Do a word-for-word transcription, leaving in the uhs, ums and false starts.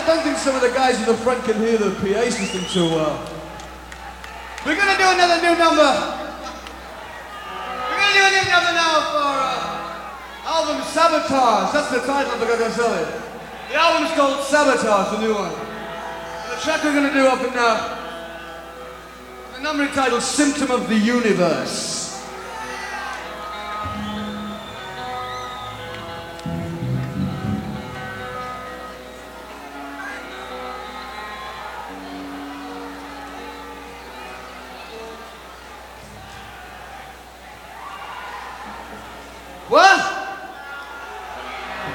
I don't think some of the guys in the front can hear the P A system too well. We're gonna do another new number. We're gonna do a new number now for uh, album Sabotage. That's the title of the Gagazelli. The album's called Sabotage, the new one. And the track we're gonna do up in now, the number entitled Symptom of the Universe.